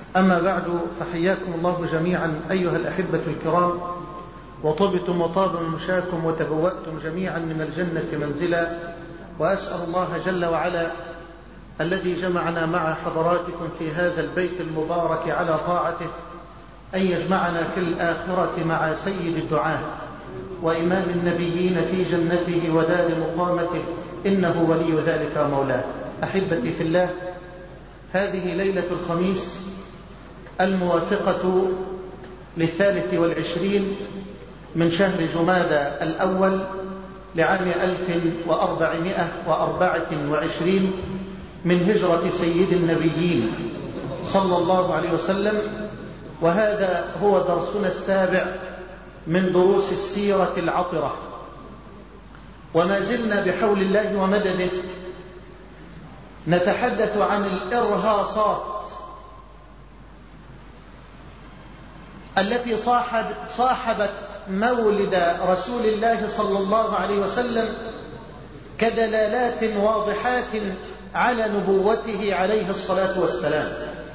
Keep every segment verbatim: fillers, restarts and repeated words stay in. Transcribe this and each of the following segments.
أما بعد، فحياكم الله جميعا أيها الأحبة الكرام، وطبتم وطاب مشاكم وتبوأتم جميعا من الجنة منزلا. وأسأل الله جل وعلا الذي جمعنا مع حضراتكم في هذا البيت المبارك على طاعته أن يجمعنا في الآخرة مع سيد الدعاة وإمام النبيين في جنته ودار مقامته، إنه ولي ذلك مولاه. أحبتي في الله، هذه ليلة الخميس الموافقة للثالث والعشرين من شهر جمادى الأول لعام ألف وأربعمائة وأربعة وعشرين من هجرة سيد النبيين صلى الله عليه وسلم، وهذا هو درسنا السابع من دروس السيرة العطرة. وما زلنا بحول الله ومدده نتحدث عن الإرهاصات التي صاحب صاحبت مولد رسول الله صلى الله عليه وسلم كدلالات واضحات على نبوته عليه الصلاة والسلام.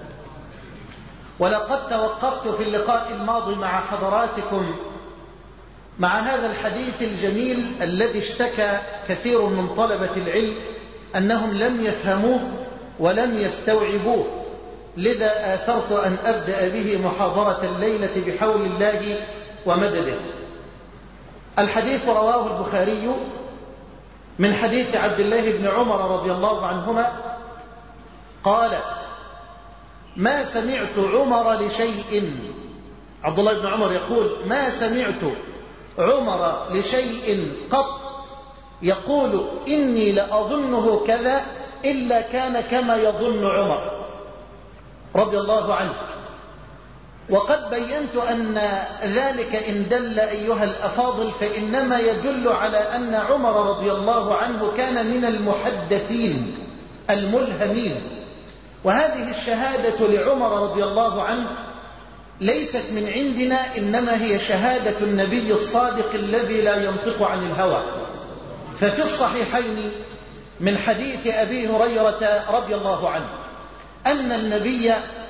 ولقد توقفت في اللقاء الماضي مع حضراتكم مع هذا الحديث الجميل الذي اشتكى كثير من طلبة العلم أنهم لم يفهموه ولم يستوعبوه، لذا آثرت أن أبدأ به محاضرة الليلة بحول الله ومدده. الحديث رواه البخاري من حديث عبد الله بن عمر رضي الله عنهما قال: ما سمعت عمر لشيء، عبد الله بن عمر يقول: ما سمعت عمر لشيء قط يقول إني لأظنه كذا إلا كان كما يظن عمر رضي الله عنه. وقد بينت أن ذلك إن دل أيها الأفاضل فإنما يدل على أن عمر رضي الله عنه كان من المحدثين الملهمين. وهذه الشهادة لعمر رضي الله عنه ليست من عندنا، إنما هي شهادة النبي الصادق الذي لا ينطق عن الهوى. ففي الصحيحين من حديث أبي هريرة رضي الله عنه أن النبي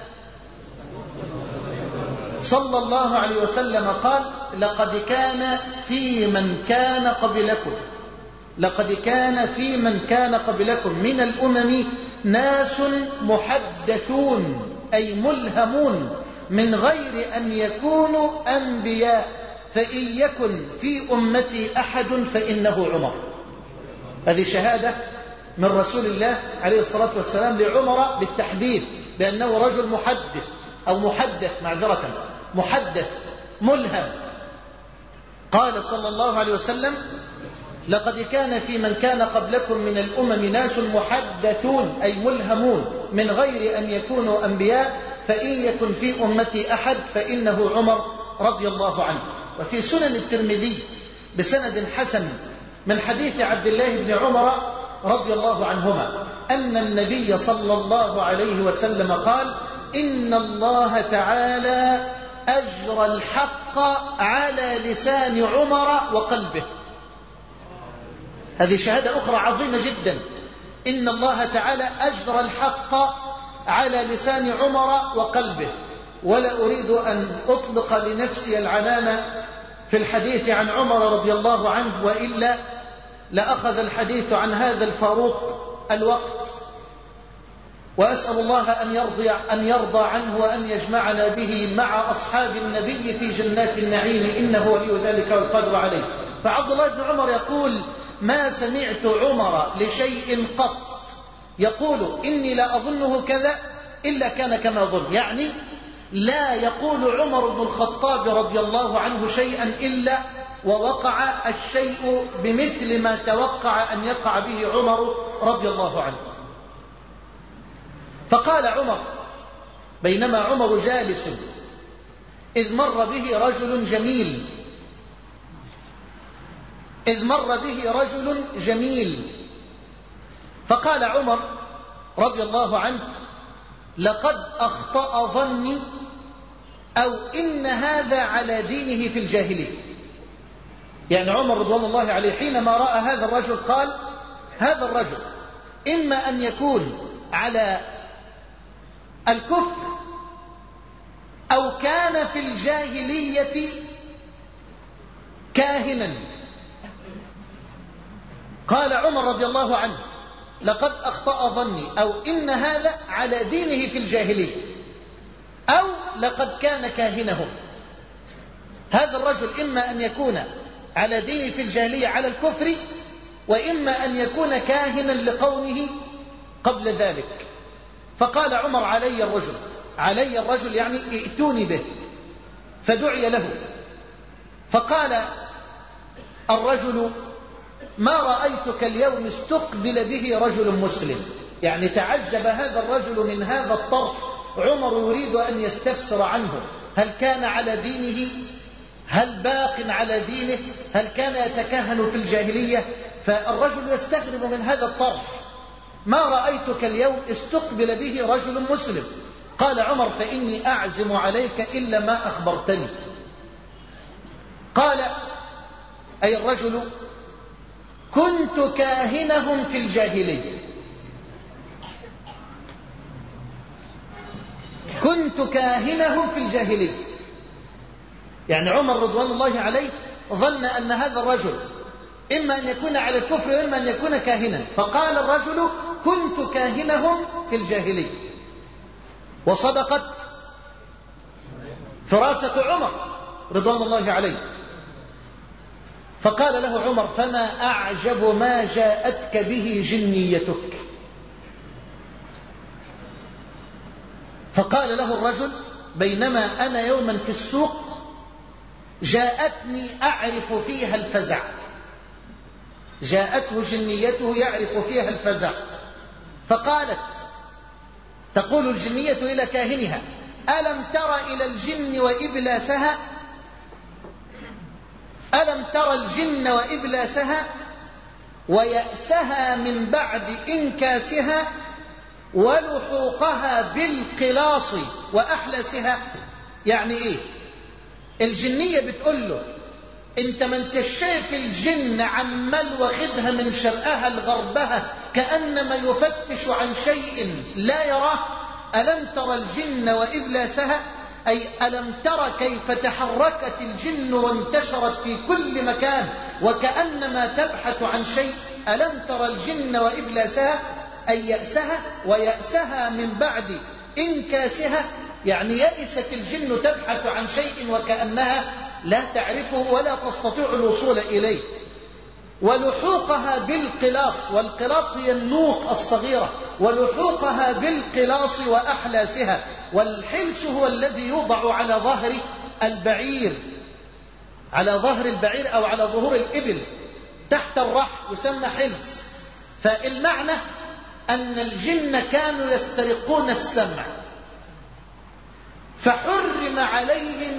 صلى الله عليه وسلم قال: لقد كان في من كان قبلكم لقد كان في من كان قبلكم من الأمم ناس محدثون، أي ملهمون من غير أن يكونوا أنبياء، فإن يكن في أمتي أحد فإنه عمر. هذه شهادة من رسول الله عليه الصلاة والسلام لعمر بالتحديث بأنه رجل محدث أو محدث معذرة محدث ملهم. قال صلى الله عليه وسلم: لقد كان في من كان قبلكم من الأمم ناس محدثون، أي ملهمون من غير أن يكونوا أنبياء، فإن يكن في أمتي أحد فإنه عمر رضي الله عنه. وفي سنن الترمذي بسند حسن من حديث عبد الله بن عمر رضي الله عنهما أن النبي صلى الله عليه وسلم قال: إن الله تعالى أجرى الحق على لسان عمر وقلبه. هذه شهادة أخرى عظيمة جدا. إن الله تعالى أجرى الحق على لسان عمر وقلبه. ولا أريد أن أطلق لنفسي العنان في الحديث عن عمر رضي الله عنه، وإلا لأخذ الحديث عن هذا الفاروق الوقت. وأسأل الله أن يرضى, أن يرضى عنه وأن يجمعنا به مع أصحاب النبي في جنات النعيم، إنه ولي ذلك والقادر عليه. فعبد الله بن عمر يقول: ما سمعت عمر لشيء قط يقول إني لا أظنه كذا إلا كان كما أظن، يعني لا يقول عمر بن الخطاب رضي الله عنه شيئا إلا ووقع الشيء بمثل ما توقع أن يقع به عمر رضي الله عنه. فقال عمر بينما عمر جالس إذ مر به رجل جميل إذ مر به رجل جميل فقال عمر رضي الله عنه: لقد أخطأ ظني، أو إن هذا على دينه في الجاهلية. يعني عمر رضوان الله عليه حينما رأى هذا الرجل قال: هذا الرجل إما أن يكون على الكفر كان في الجاهلية كاهنا. قال عمر رضي الله عنه: لقد أخطأ ظني، أو إن هذا على دينه في الجاهلية، أو لقد كان كاهنهم. هذا الرجل إما أن يكون على دينه في الجاهلية على الكفر، وإما أن يكون كاهنا لقومه قبل ذلك. فقال عمر: علي الرجل، علي الرجل يعني ائتوني به. فدعي له، فقال الرجل: ما رأيتك اليوم استقبل به رجل مسلم. يعني تعجب هذا الرجل من هذا الطرح. عمر يريد أن يستفسر عنه، هل كان على دينه؟ هل باق على دينه؟ هل كان يتكهن في الجاهلية؟ فالرجل يستغرب من هذا الطرح. ما رأيتك اليوم استقبل به رجل مسلم. قال عمر: فإني أعزم عليك إلا ما أخبرتني. قال أي الرجل: كنت كاهنهم في الجاهلية، كنت كاهنهم في الجاهلية. يعني عمر رضوان الله عليه ظن أن هذا الرجل إما أن يكون على الكفر وإما أن يكون كاهنا. فقال الرجل: كنت كاهنهم في الجاهلية. وصدقت فراسة عمر رضوان الله عليه. فقال له عمر: فما أعجب ما جاءتك به جنيتك. فقال له الرجل: بينما أنا يوما في السوق جاءتني أعرف فيها الفزع. جاءته جنيته يعرف فيها الفزع. فقالت، تقول الجنية إلى كاهنها: ألم تر إلى الجن وإبلاسها؟ ألم تر الجن وإبلاسها ويأسها من بعد إنكاسها ولحوقها بالقلاص وأحلسها؟ يعني إيه؟ الجنية بتقول له: انت ما انت شايف الجن عمال واخدها من شرقها لغربها كأنما يفتش عن شيء لا يراه؟ ألم تر الجن وإبلاسها؟ أي ألم تر كيف تحركت الجن وانتشرت في كل مكان وكأنما تبحث عن شيء؟ ألم تر الجن وإبلاسها أي يأسها، ويأسها من بعد إنكاسها، يعني يئست الجن تبحث عن شيء وكأنها لا تعرفه ولا تستطيع الوصول إليه. ولحوقها بالقلاص، والقلاص هي النوق الصغيرة، ولحوقها بالقلاص وأحلاسها. والحلس هو الذي يوضع على ظهر البعير، على ظهر البعير أو على ظهور الإبل تحت الرحل، يسمى حلس. فالمعنى أن الجن كانوا يسترقون السمع، فحرم عليهم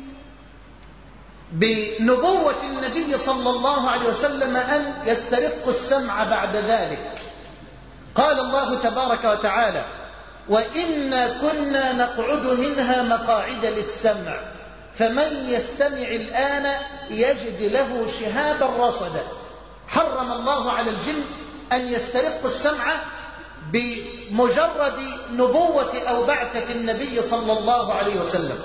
بنبوة النبي صلى الله عليه وسلم أن يسترقوا السمع بعد ذلك. قال الله تبارك وتعالى: وإنا كنا نقعد منها مقاعد للسمع فمن يستمع الآن يجد له شهابا رصدا. حرم الله على الجن أن يسترقوا السمع بمجرد نبوة أو بعثة النبي صلى الله عليه وسلم.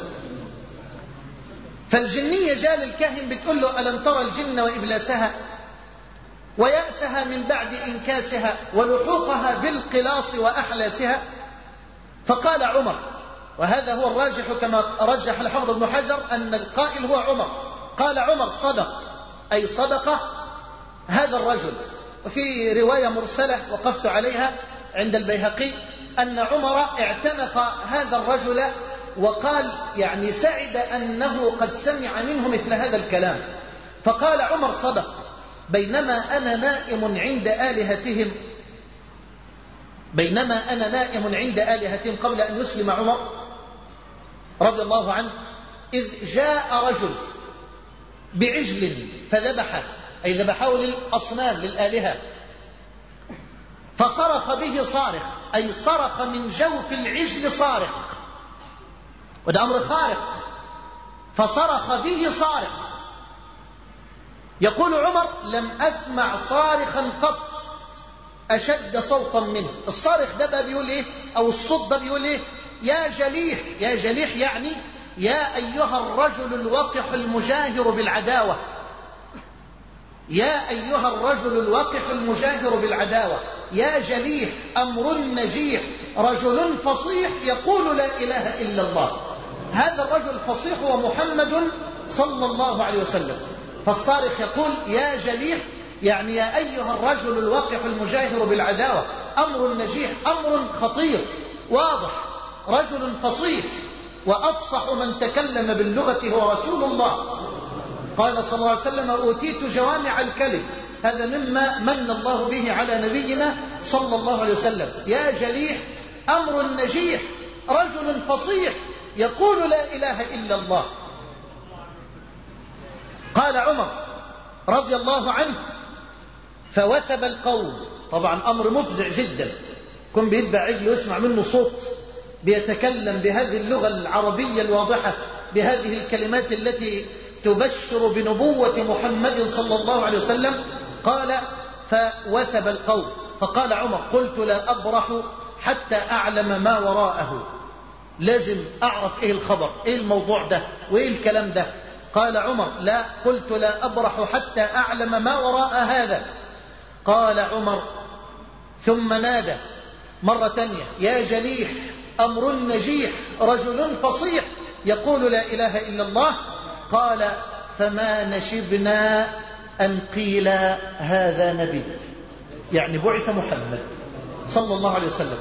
فالجنية جاء للكاهن بتقول له: ألم ترى الجن وإبلاسها ويأسها من بعد إنكاسها ولحوقها بالقلاص وأحلاسها؟ فقال عمر، وهذا هو الراجح كما رجح الحافظ ابن حجر أن القائل هو عمر، قال عمر: صدق، أي صدق هذا الرجل. وفي رواية مرسلة وقفت عليها عند البيهقي أن عمر اعتنق هذا الرجل وقال يعني سعد أنه قد سمع منه مثل هذا الكلام. فقال عمر: صدق، بينما أنا نائم عند آلهتهم بينما أنا نائم عند آلهتهم قبل أن يسلم عمر رضي الله عنه، إذ جاء رجل بعجل فذبحه، أي ذبحه للأصنام للآلهة، فصرخ به صارخ، أي صرخ من جوف العجل صارخ، وده أمر خارق. فصرخ به صارخ. يقول عمر: لم أسمع صارخا قط أشد صوتا منه. الصارخ ده بقى بيقول إيه، أو الصوت ده بيقول إيه؟ يا جليح، يا جليح يعني يا أيها الرجل الوقح المجاهر بالعداوة، يا أيها الرجل الوقح المجاهر بالعداوة، يا جليح أمر نجيح رجل فصيح يقول لا إله إلا الله. هذا الرجل الفصيح هو محمد صلى الله عليه وسلم. فالصارخ يقول يا جليح، يعني يا أيها الرجل الوقح المجاهر بالعداوة، أمر نجيح، أمر خطير واضح، رجل فصيح، وأفصح من تكلم باللغة هو رسول الله. قال صلى الله عليه وسلم أوتيت جوامع الكلم، هذا مما من الله به على نبينا صلى الله عليه وسلم. يا جليح أمر نجيح رجل فصيح يقول لا إله إلا الله. قال عمر رضي الله عنه فوثب القوم، طبعا أمر مفزع جدا، كن بيتبع عجل ويسمع منه صوت بيتكلم بهذه اللغة العربية الواضحة بهذه الكلمات التي تبشر بنبوة محمد صلى الله عليه وسلم. قال فوثب القوم، فقال عمر قلت لا أبرح حتى أعلم ما وراءه، لازم أعرف إيه الخبر، إيه الموضوع ده وإيه الكلام ده. قال عمر لا، قلت لا أبرح حتى أعلم ما وراء هذا. قال عمر ثم نادى مرة تانية يا جليح أمر نجيح رجل فصيح يقول لا إله إلا الله. قال فما نشبنا أن قيل هذا نبي، يعني بعث محمد صلى الله عليه وسلم.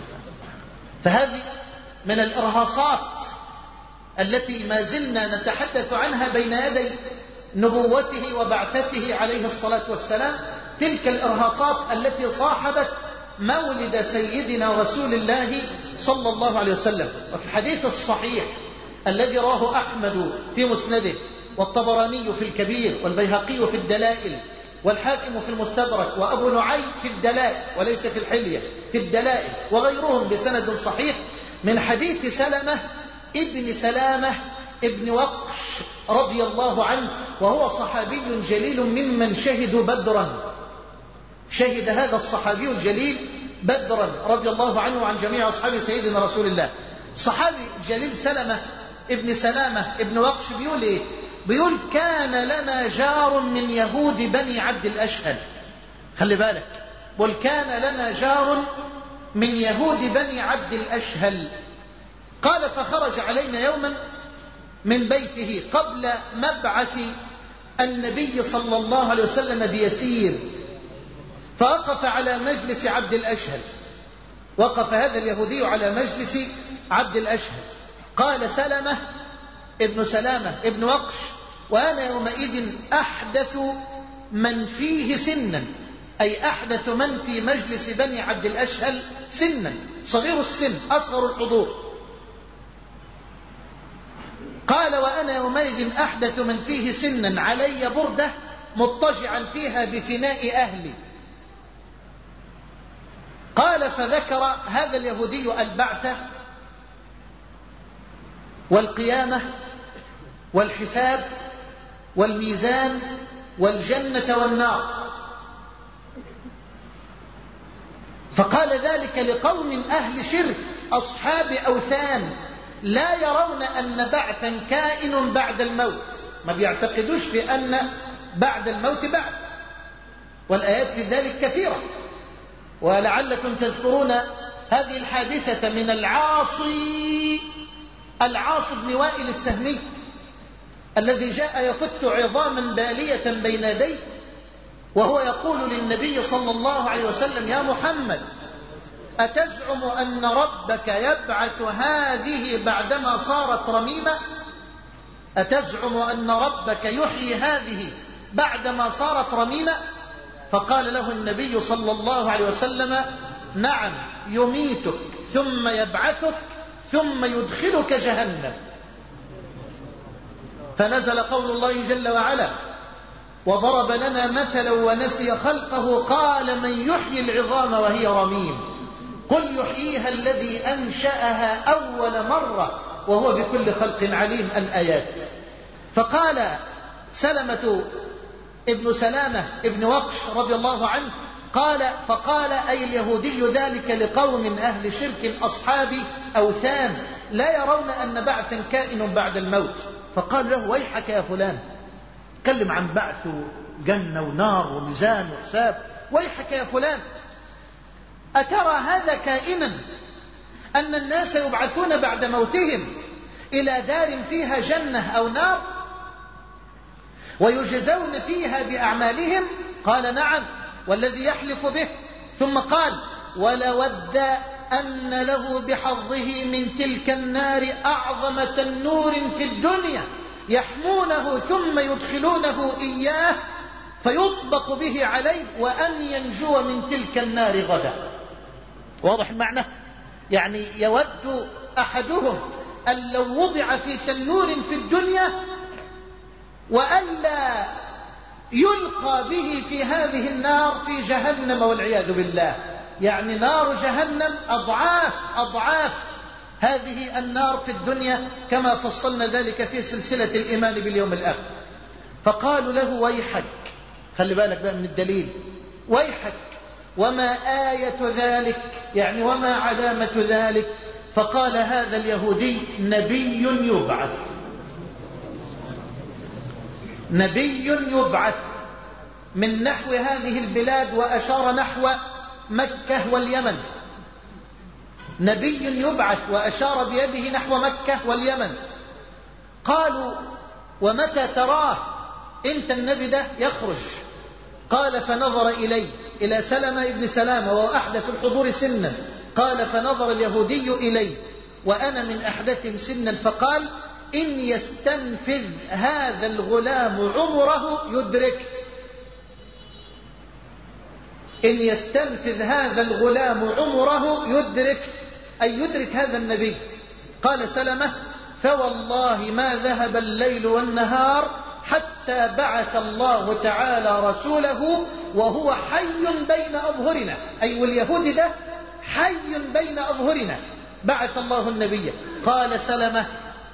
فهذه من الإرهاصات التي ما زلنا نتحدث عنها بين يدي نبوته وبعثته عليه الصلاة والسلام، تلك الإرهاصات التي صاحبت مولد سيدنا رسول الله صلى الله عليه وسلم. وفي الحديث الصحيح الذي رواه أحمد في مسنده والطبراني في الكبير والبيهقي في الدلائل والحاكم في المستدرك وأبو نعيم في الدلائل وليس في الحلية، في الدلائل وغيرهم بسند صحيح من حديث سلمة ابن سلامة ابن وقش رضي الله عنه، وهو صحابي جليل ممن شهدوا بدرا، شهد هذا الصحابي الجليل بدرا رضي الله عنه وعن جميع أصحاب سيدنا رسول الله. صحابي جليل سلمة ابن سلامة ابن وقش بيقول إيه؟ بيقول كان لنا جار من يهود بني عبد الأشهل، خلي بالك، بل كان لنا جار من يهود بني عبد الأشهل. قال فخرج علينا يوما من بيته قبل مبعث النبي صلى الله عليه وسلم بيسير، فوقف على مجلس عبد الأشهل، وقف هذا اليهودي على مجلس عبد الأشهل. قال سلمة ابن سلامة ابن وقش وأنا يومئذ أحدث من فيه سنا، أي أحدث من في مجلس بني عبد الأشهل سنا، صغير السن أصغر الحضور. قال وأنا يومئذ أحدث من فيه سنا علي بردة مضطجعا فيها بفناء أهلي. قال فذكر هذا اليهودي البعث والقيامة والحساب والميزان والجنة والنار، فقال ذلك لقوم أهل شرك أصحاب أوثان لا يرون أن بعثا كائن بعد الموت، ما بيعتقدوش في أن بعد الموت بعد، والآيات في ذلك كثيرة. ولعلكم تذكرون هذه الحادثة من العاصي العاص بن وائل السهمي الذي جاء يفت عظاما بالية بين يديه وهو يقول للنبي صلى الله عليه وسلم يا محمد أتزعم أن ربك يبعث هذه بعدما صارت رميمة؟ أتزعم أن ربك يحيي هذه بعدما صارت رميمة؟ فقال له النبي صلى الله عليه وسلم نعم يميتك ثم يبعثك ثم يدخلك جهنم. فنزل قول الله جل وعلا وضرب لنا مثلا ونسي خلقه قال من يحيي العظام وهي رميم قل يحييها الذي أنشأها أول مرة وهو بكل خلق عليم، الآيات. فقال سلمة ابن سلامة ابن وقش رضي الله عنه قال فقال أي اليهودي ذلك لقوم أهل شرك أصحاب أوثان لا يرون أن بعثا كائن بعد الموت. فقال له ويحك يا فلان، تكلم عن بعث وجنة ونار وميزان وحساب، ويحك يا فلان، أترى هذا كائنا أن الناس يبعثون بعد موتهم إلى دار فيها جنة أو نار ويجزون فيها بأعمالهم؟ قال نعم والذي يحلف به. ثم قال ولود أن له بحظه من تلك النار أعظم تنور في الدنيا يحمونه ثم يدخلونه إياه فيطبق به عليه وأن ينجو من تلك النار غدا. واضح المعنى؟ يعني يود أحدهم أن لو وضع في تنور في الدنيا وألا يلقى به في هذه النار في جهنم والعياذ بالله. يعني نار جهنم أضعاف أضعاف هذه النار في الدنيا كما فصلنا ذلك في سلسلة الإيمان باليوم الآخر. فقالوا له ويحك، خلي بالك بقى من الدليل، ويحك وما آية ذلك، يعني وما علامة ذلك؟ فقال هذا اليهودي نبي يبعث، نبي يبعث من نحو هذه البلاد، وأشار نحو مكة واليمن. نبي يبعث وأشار بيده نحو مكة واليمن. قالوا ومتى تراه؟ امتى النبي ده يخرج؟ قال فنظر إليه، إلى سلمة ابن سلامة وهو أحدث الحضور سنا. قال فنظر اليهودي إليه وأنا من أحدثهم سنا فقال إن يستنفذ هذا الغلام عمره يدرك، إن يستنفذ هذا الغلام عمره يدرك، أي يدرك هذا النبي. قال سلمة فوالله ما ذهب الليل والنهار حتى بعث الله تعالى رسوله وهو حي بين أظهرنا، أي واليهود ده حي بين أظهرنا، بعث الله النبي. قال سلمة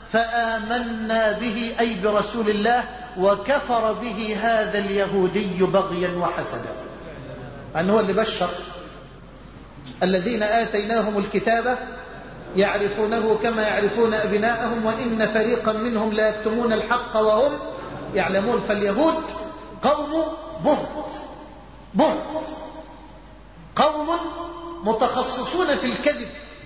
فآمنا به، أي برسول الله، وكفر به هذا اليهودي بغيا وحسدا. أنه هو اللي بشر الذين آتيناهم الكتاب يعرفونه كما يعرفون أبناءهم وإن فريقا منهم لا يكتمون الحق وهم يعلمون. فاليهود قوم بهت بهت، قوم متخصصون في الكذب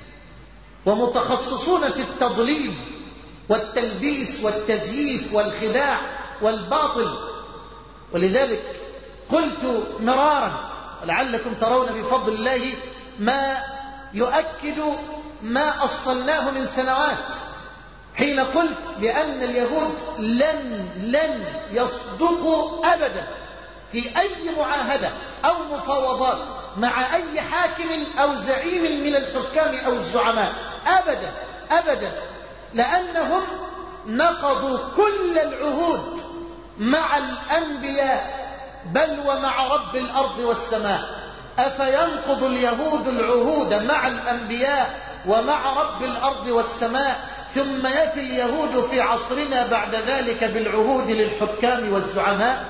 ومتخصصون في التضليل والتلبيس والتزييف والخداع والباطل. ولذلك قلت مرارا لعلكم ترون بفضل الله ما يؤكد ما أصلناه من سنوات، حين قلت بأن اليهود لن لن يصدقوا أبدا في أي معاهدة أو مفاوضات مع أي حاكم أو زعيم من الحكام أو الزعماء أبدا أبدا، لأنهم نقضوا كل العهود مع الأنبياء بل ومع رب الأرض والسماء. أفينقض اليهود العهود مع الأنبياء ومع رب الأرض والسماء ثم يفي اليهود في عصرنا بعد ذلك بالعهود للحكام والزعماء؟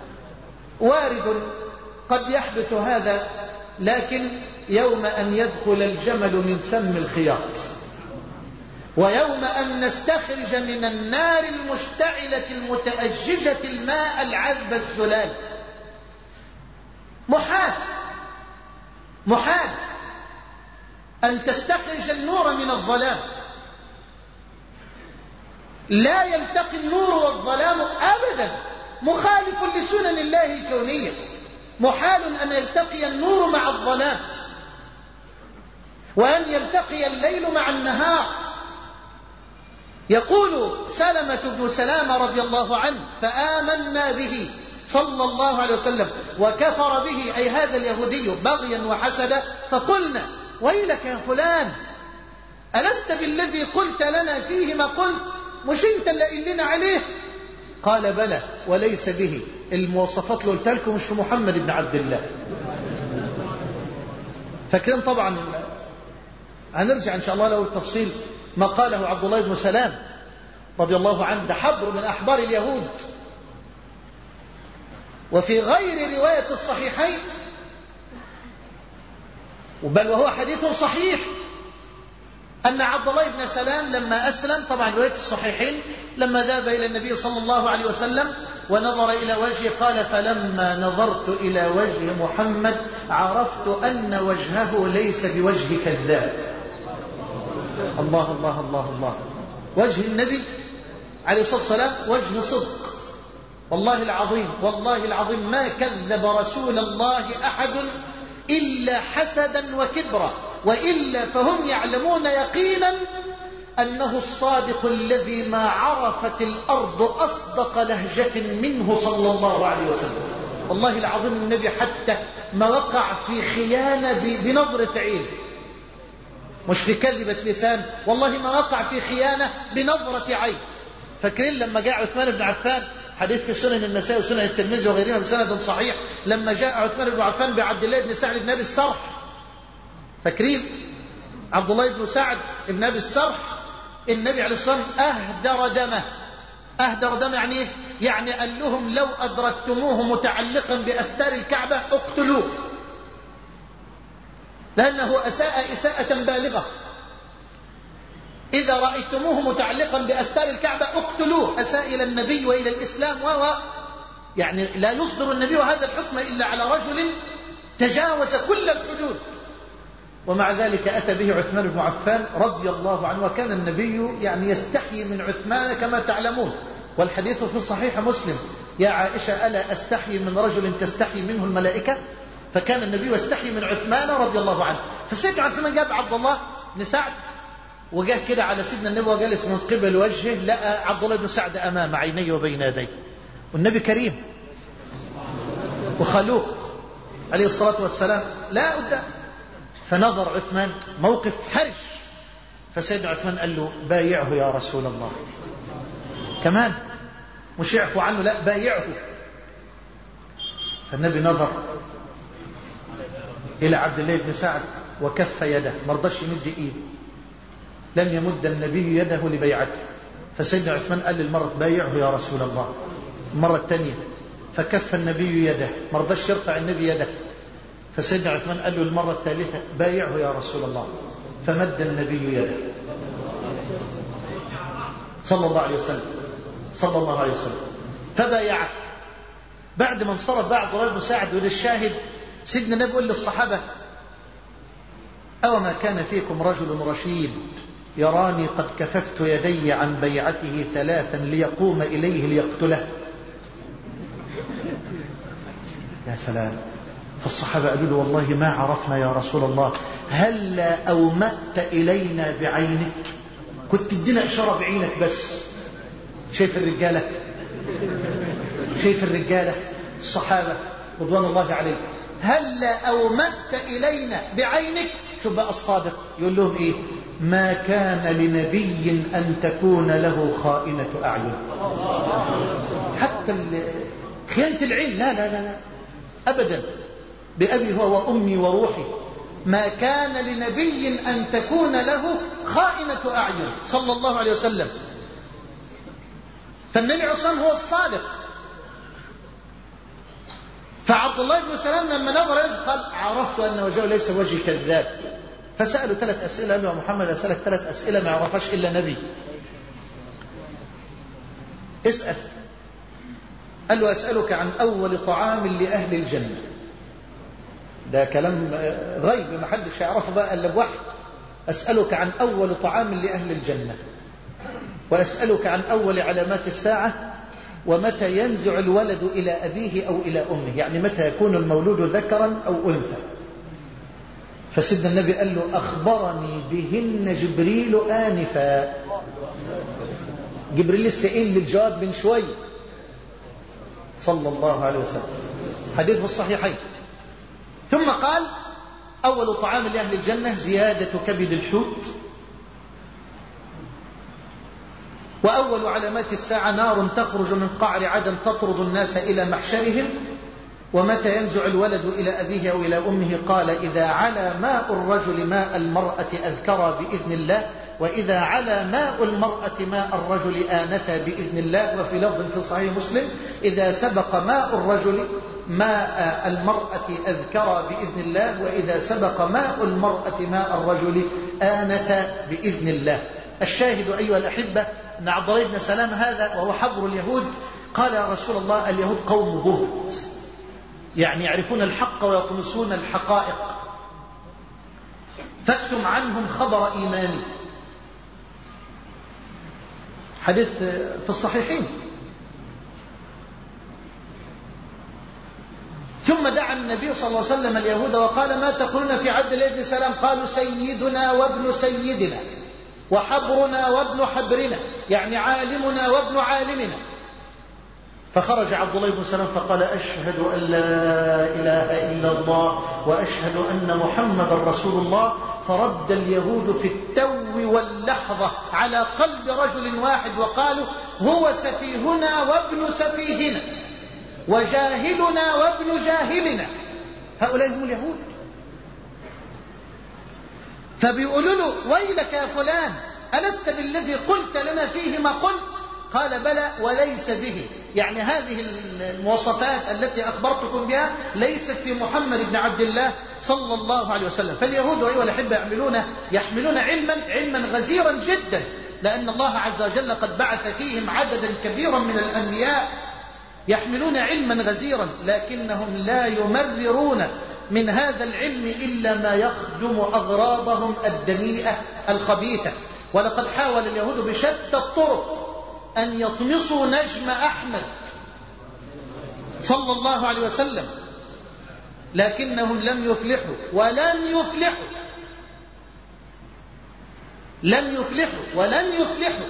وارد قد يحدث هذا، لكن يوم أن يدخل الجمل من سم الخياط، ويوم أن نستخرج من النار المشتعلة المتأججة الماء العذب الزلال. محال محال أن تستخرج النور من الظلام، لا يلتقي النور والظلام أبدا، مخالف لسنن الله الكونية. محال أن يلتقي النور مع الظلام وأن يلتقي الليل مع النهار. يقول سلمة بن سلامة رضي الله عنه فآمنا به صلى الله عليه وسلم وكفر به، أي هذا اليهودي، بغيا وحسدا. فقلنا ويلك يا فلان، ألست بالذي قلت لنا فيه ما قلت؟ مش انت اللي قل لنا عليه؟ قال بلى وليس به، المواصفات اللي قلت لكم مش في محمد بن عبد الله. فاكرين طبعا، هنرجع ان شاء الله له التفصيل ما قاله عبد الله بن سلام رضي الله عنه، ده حبر من أحبار اليهود. وفي غير رواية الصحيحين، بل وهو حديث صحيح، أن عبد الله بن سلام لما أسلم، طبعا رواية الصحيحين، لما ذهب إلى النبي صلى الله عليه وسلم ونظر إلى وجهه قال: فلما نظرت إلى وجه محمد عرفت أن وجهه ليس بوجه كذاب. الله الله الله الله. وجه النبي عليه الصلاة والسلام وجه صدق، والله العظيم والله العظيم ما كذب رسول الله أحد إلا حسدا وكبرا، وإلا فهم يعلمون يقينا أنه الصادق الذي ما عرفت الأرض أصدق لهجة منه صلى الله عليه وسلم. والله العظيم النبي حتى ما وقع في خيانة بنظرة عين، مش في كذبة لسان، والله ما وقع في خيانة بنظرة عين. فاكرين لما جاء عثمان بن عفان، حديث في سنن النسائي وسنن الترمذي وغيرهما بسند صحيح، لما جاء عثمان بن عفان بعبد الله بن سعد بن أبي السرح، فاكرين عبد الله بن سعد بن أبي السرح، النبي عليه الصلاة والسلام أهدر دمه. أهدر دمه يعني إيه؟ يعني قال لهم: لو أدركتموه متعلقا بأستار الكعبة اقتلوه، لأنه أساء إساءة بالغة. إذا رأيتموه متعلقا بأستار الكعبة اقتلوه، أساء إلى النبي وإلى الإسلام، وهو يعني لا يصدر النبي هذا الحكم إلا على رجل تجاوز كل الحدود. ومع ذلك أتى به عثمان بن عفان رضي الله عنه، وكان النبي يعني يستحيي من عثمان كما تعلمون، والحديث في صحيح مسلم: يا عائشة ألا أستحيي من رجل تستحيي منه الملائكة؟ فكان النبي يستحيي من عثمان رضي الله عنه. فسيدنا عثمان جاب عبد الله بن سعد وجاه كده على سيدنا النبي وجالس من قبل وجهه، لقى عبد الله بن سعد أمام عينيه وبين يديه، والنبي كريم وخلوق عليه الصلاة والسلام لا قدام. فنظر عثمان موقف حرج، فسيدنا عثمان قال له: بايعه يا رسول الله. كمان مش يعفو عنه، لا بايعه. فالنبي نظر إلى عبد الله بن سعد وكف يده، ما رضاش يمد ايده، لم يمد النبي يده لبيعته. فسيدنا عثمان قال للمرة: بايعه يا رسول الله. المرة الثانية فكف النبي يده، ما رضاش يرفع النبي يده. فسيدنا عثمان قال له المرة الثالثة: بايعه يا رسول الله. فمد النبي يده صلى الله عليه وسلم صلى الله عليه وسلم فبايعه. بعد ما انصرف بقى عبد الله بن سعد، وللشاهد سيدنا النبي يقول للصحابة: أو ما كان فيكم رجل رشيد يراني قد كففت يدي عن بيعته ثلاثا ليقوم إليه ليقتله. يا سلام. فالصحابة قالوا له: والله ما عرفنا يا رسول الله، هل أومأت إلينا بعينك؟ كنت تدينا إشارة بعينك بس. شايف الرجالة، شايف الرجالة الصحابة رضوان الله عليهم، هل أومأت إلينا بعينك؟ شوف بقى الصادق يقول لهم إيه: ما كان لنبي أن تكون له خائنة أعين. حتى خيانة العين لا لا لا, لا. أبدا، بأبي هو وأمي وروحي، ما كان لنبي أن تكون له خائنة أعين صلى الله عليه وسلم. فالنبي عصام هو الصادق. فعبد الله بن سلام لما نظر قال: عرفت أن وجهه ليس وجه كذاب. فسألوا ثلاث أسئلة، قال له: يا محمد أسألك ثلاث أسئلة ما يعرفهاش إلا نبي. اسأل. قال له: أسألك عن أول طعام لأهل الجنة. ده كلام غيب ما حدش يعرفه بقى إلا بوحي. أسألك عن أول طعام لأهل الجنة، وأسألك عن أول علامات الساعة، ومتى ينزع الولد إلى أبيه أو إلى أمه، يعني متى يكون المولود ذكرا أو أنثى. فسيدنا النبي قال له: أخبرني بهن جبريل آنفا. جبريل لسه قايل للجواب من شوي صلى الله عليه وسلم، حديث في الصحيحين. ثم قال: أول طعام لأهل الجنة زيادة كبد الحوت، وأول علامات الساعة نار تخرج من قعر عدن تطرد الناس إلى محشرهم، ومتى ينزع الولد إلى أبيه أو إلى أمه؟ قال: إذا علا ماء الرجل ماء المرأة أذكر بإذن الله، وإذا علا ماء المرأة ماء الرجل آنث بإذن الله. وفي لفظ في صحيح مسلم: إذا سبق ماء الرجل ماء المرأة أذكر بإذن الله، وإذا سبق ماء المرأة ماء الرجل آنت بإذن الله. الشاهد أيها الأحبة أن عبد الله بن سلام هذا وهو حبر اليهود قال يا رسول الله اليهود قوم بهت، يعني يعرفون الحق ويطمسون الحقائق، فاكتم عنهم خبر إيماني. حديث في الصحيحين. ثم دعا النبي صلى الله عليه وسلم اليهود وقال ما تقولون في عبد الله بن سلام؟ قالوا سيدنا وابن سيدنا وحبرنا وابن حبرنا، يعني عالمنا وابن عالمنا. فخرج عبد الله بن سلام فقال أشهد أن لا إله إلا الله وأشهد أن محمد رسول الله. فرد اليهود في التو واللحظة على قلب رجل واحد وقالوا هو سفيهنا وابن سفيهنا وجاهلنا وابن جاهلنا. هؤلاء هم اليهود. فبيقولوا له ويلك يا فلان ألست بالذي قلت لنا فيه ما قلت؟ قال بلى وليس به، يعني هذه المواصفات التي أخبرتكم بها ليست في محمد بن عبد الله صلى الله عليه وسلم. فاليهود أيها الأحبة يحملون يحملون علما علما غزيرا جدا، لأن الله عز وجل قد بعث فيهم عددا كبيرا من الأنبياء يحملون علما غزيرا، لكنهم لا يمررون من هذا العلم إلا ما يخدم أغراضهم الدنيئة الخبيثة. ولقد حاول اليهود بشتى الطرق أن يطمسوا نجم أحمد صلى الله عليه وسلم، لكنهم لم يفلحوا ولن يفلحوا لم يفلحوا ولن يفلحوا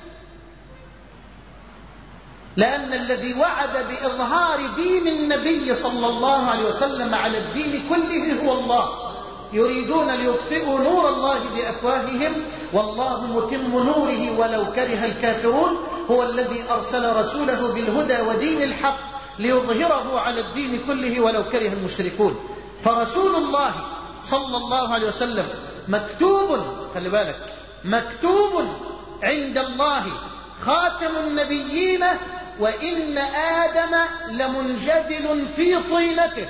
لأن الذي وعد بإظهار دين النبي صلى الله عليه وسلم على الدين كله هو الله. يريدون ليطفئوا نور الله بأفواههم والله متم نوره ولو كره الكافرون. هو الذي أرسل رسوله بالهدى ودين الحق ليظهره على الدين كله ولو كره المشركون. فرسول الله صلى الله عليه وسلم مكتوب، خلي بالك، مكتوب عند الله خاتم النبيين وإن آدم لمنجدل في طينته.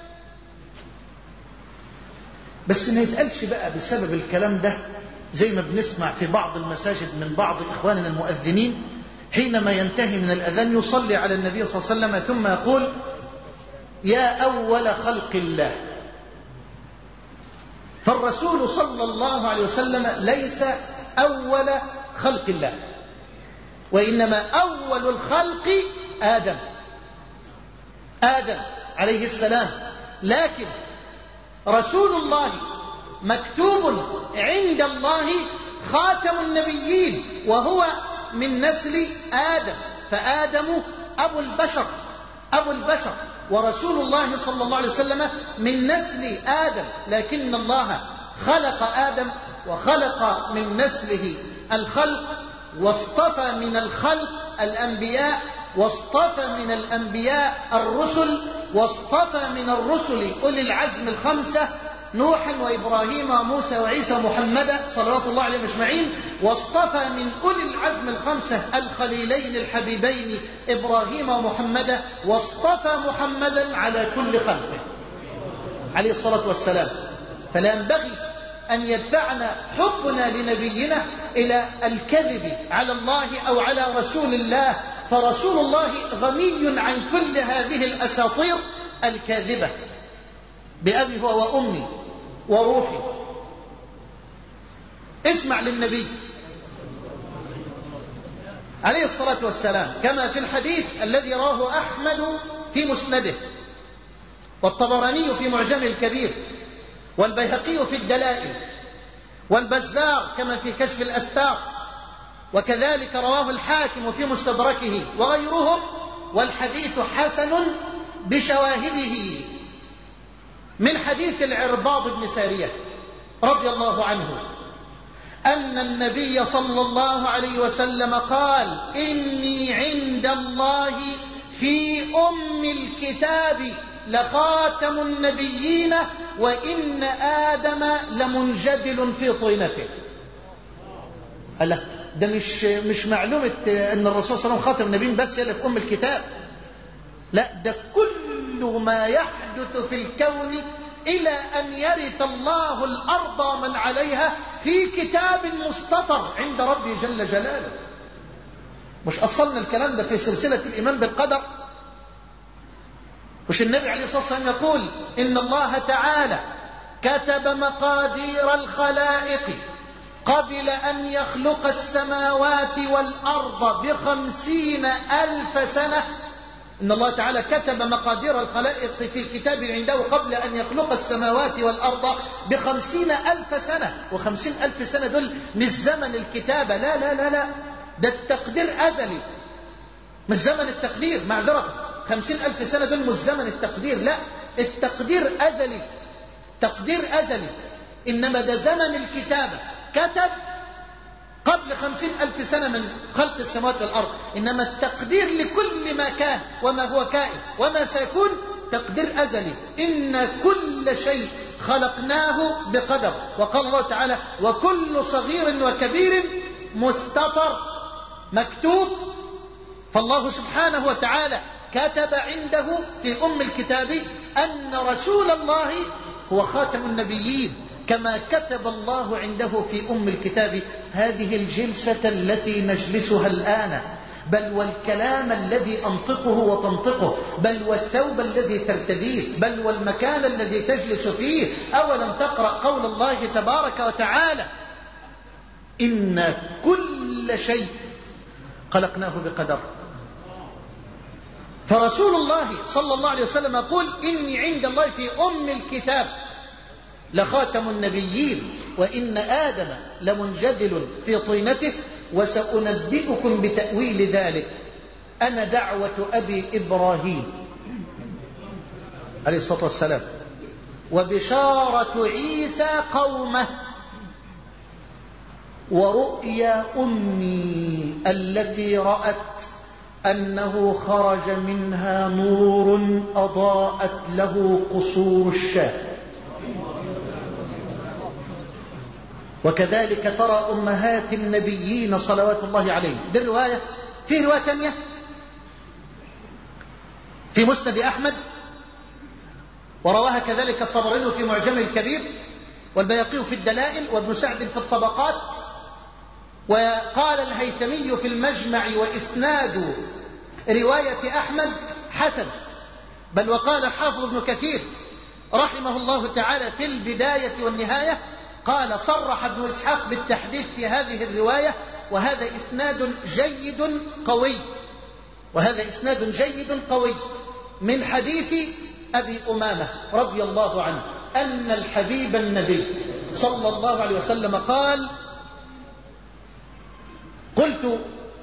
بس ما يتقالش بقى بسبب الكلام ده زي ما بنسمع في بعض المساجد من بعض إخواننا المؤذنين حينما ينتهي من الأذان يصلي على النبي صلى الله عليه وسلم ثم يقول يا أول خلق الله. فالرسول صلى الله عليه وسلم ليس أول خلق الله، وإنما أول الخلق آدم آدم عليه السلام. لكن رسول الله مكتوب عند الله خاتم النبيين وهو من نسل آدم، فآدم أبو البشر أبو البشر ورسول الله صلى الله عليه وسلم من نسل آدم. لكن الله خلق آدم وخلق من نسله الخلق، واصطفى من الخلق الأنبياء، واصطفى من الأنبياء الرسل، واصطفى من الرسل أولي العزم الخمسة نوحا وإبراهيم وموسى وعيسى ومحمدا صلوات الله عليهم أجمعين، واصطفى من أولي العزم الخمسة الخليلين الحبيبين إبراهيم ومحمدا، واصطفى محمدا على كل خلقه عليه الصلاة والسلام. فلا ينبغي أن يدفعنا حبنا لنبينا إلى الكذب على الله أو على رسول الله، فرسول الله غني عن كل هذه الأساطير الكاذبة. بأبي هو وأمي وروحي. اسمع للنبي عليه الصلاة والسلام كما في الحديث الذي رواه أحمد في مسنده، والطبراني في معجم الكبير، والبيهقي في الدلائل، والبزار كما في كشف الأستار، وكذلك رواه الحاكم في مستدركه وغيرهم، والحديث حسن بشواهده، من حديث العرباض بن سارية رضي الله عنه أن النبي صلى الله عليه وسلم قال إني عند الله في أم الكتاب لخاتم النبيين وإن آدم لمنجدل في طينته. ألا ده مش مش معلومة أن الرسول صلى الله عليه وسلم خاتم النبيين بس اللي في أم الكتاب، لا ده كل كل ما يحدث في الكون إلى أن يرث الله الأرض من عليها في كتاب مستطر عند ربي جل جلاله. مش أصلنا الكلام ده في سلسلة الإيمان بالقدر؟ مش النبي عليه الصلاة والسلام يقول إن الله تعالى كتب مقادير الخلائق قبل أن يخلق السماوات والأرض بخمسين ألف سنة؟ إن الله تعالى كتب مقادير الخلائق في كتاب عنده قبل أن يخلق السماوات والأرض بخمسين ألف سنة. وخمسين ألف سنة دول مش زمن الكتابة، لا لا لا لا، ده التقدير أزلي، مش زمن التقدير، معذرة. خمسين ألف سنة دول مش زمن التقدير، لا، التقدير أزلي، تقدير أزلي. إنما ده زمن الكتابة، كتب قبل خمسين ألف سنة من خلق السماوات والأرض. إنما التقدير لكل ما كان وما هو كائن وما سيكون تقدير أزلي. إن كل شيء خلقناه بقدر. وقال الله تعالى وكل صغير وكبير مستطر، مكتوب. فالله سبحانه وتعالى كتب عنده في أم الكتاب أن رسول الله هو خاتم النبيين، كما كتب الله عنده في أم الكتاب هذه الجلسة التي نجلسها الآن، بل والكلام الذي أنطقه وتنطقه، بل والثوب الذي ترتديه، بل والمكان الذي تجلس فيه. أولم تقرأ قول الله تبارك وتعالى إن كل شيء خلقناه بقدر. فرسول الله صلى الله عليه وسلم يقول إني عند الله في أم الكتاب لخاتم النبيين، وإن آدم لمنجدل في طينته، وسأنبئكم بتأويل ذلك. أنا دعوة أبي إبراهيم عليه الصلاة والسلام، وبشارة عيسى قومه، ورؤيا أمي التي رأت أنه خرج منها نور أضاءت له قصور الشام. وكذلك ترى أمهات النبيين صلوات الله عليهم. دي الرواية. في رواية ثانية في مسند أحمد، ورواها كذلك الطبراني في معجمه الكبير، والبيهقي في الدلائل، وابن سعد في الطبقات. وقال الهيثمي في المجمع وإسناد رواية أحمد حسن، بل وقال الحافظ ابن كثير رحمه الله تعالى في البداية والنهاية، قال صرح ابن إسحاق بالتحديث في هذه الرواية، وهذا إسناد جيد قوي، وهذا إسناد جيد قوي من حديث أبي أمامة رضي الله عنه أن الحبيب النبي صلى الله عليه وسلم قال قلت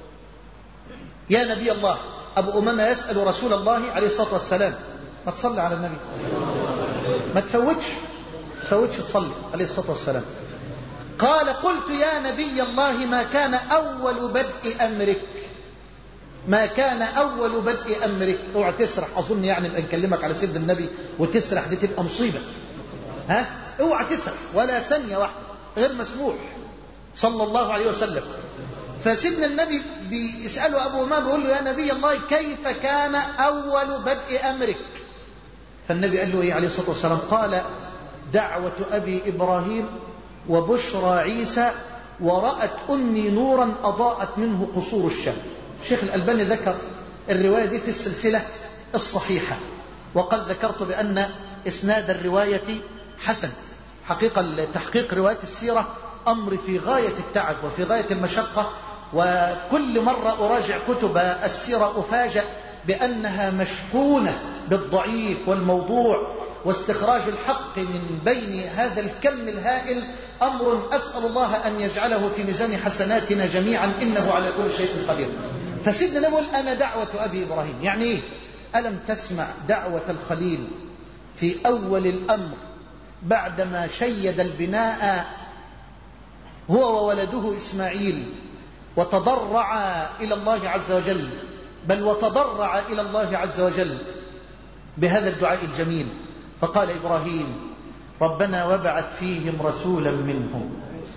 يا نبي الله. أبو أمامة يسأل رسول الله عليه الصلاة والسلام، ما تصلي على النبي، ما تفوتش تفوتش تصلي عليه الصلاة والسلام. قال قلت يا نبي الله ما كان أول بدء أمرك، ما كان أول بدء أمرك. اوعى تسرح، أظن يعني نكلمك على سيد النبي وتسرح، دي تبقى مصيبة. ها، اوعى تسرح ولا ثانية واحدة، غير مسموح صلى الله عليه وسلم. فسيدنا النبي بيسأله أبو أمامة بيقول له يا نبي الله كيف كان أول بدء أمرك؟ فالنبي قال له إيه عليه الصلاة والسلام؟ قال دعوة أبي إبراهيم وبشرى عيسى ورأت أمي نورا أضاءت منه قصور الشام. الشيخ الألباني ذكر الرواية دي في السلسلة الصحيحة، وقد ذكرت بأن إسناد الرواية حسن. حقيقة تحقيق رواية السيرة أمر في غاية التعب وفي غاية المشقة، وكل مرة أراجع كتب السيرة أفاجأ بأنها مشحونة بالضعيف والموضوع، واستخراج الحق من بين هذا الكم الهائل أمر أسأل الله أن يجعله في ميزان حسناتنا جميعا، إنه على كل شيء قدير. فسيدنا نقول أنا دعوة أبي إبراهيم، يعني إيه؟ ألم تسمع دعوة الخليل في أول الأمر بعدما شيد البناء هو وولده إسماعيل، وتضرع إلى الله عز وجل، بل وتضرع إلى الله عز وجل بهذا الدعاء الجميل، فقال إبراهيم ربنا وابعث فيهم رسولا منهم